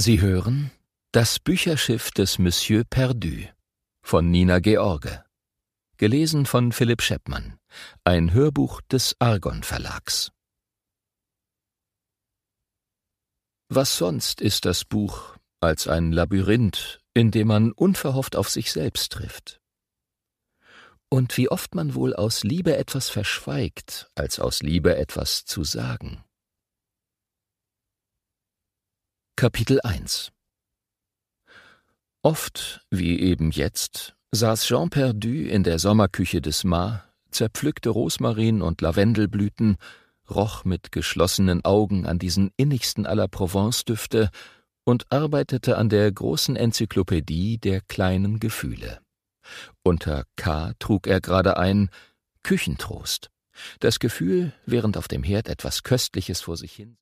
Sie hören Das Bücherschiff des Monsieur Perdu von Nina George, gelesen von Philipp Scheppmann, ein Hörbuch des Argon Verlags. Was sonst ist das Buch als ein Labyrinth, in dem man unverhofft auf sich selbst trifft? Und wie oft man wohl aus Liebe etwas verschweigt, als aus Liebe etwas zu sagen. Kapitel 1. Oft, wie eben jetzt, saß Jean Perdu in der Sommerküche des Mât, zerpflückte Rosmarin und Lavendelblüten, roch mit geschlossenen Augen an diesen innigsten aller Provence-Düfte und arbeitete an der großen Enzyklopädie der kleinen Gefühle. Unter K trug er gerade ein Küchentrost. Das Gefühl, während auf dem Herd etwas Köstliches vor sich hin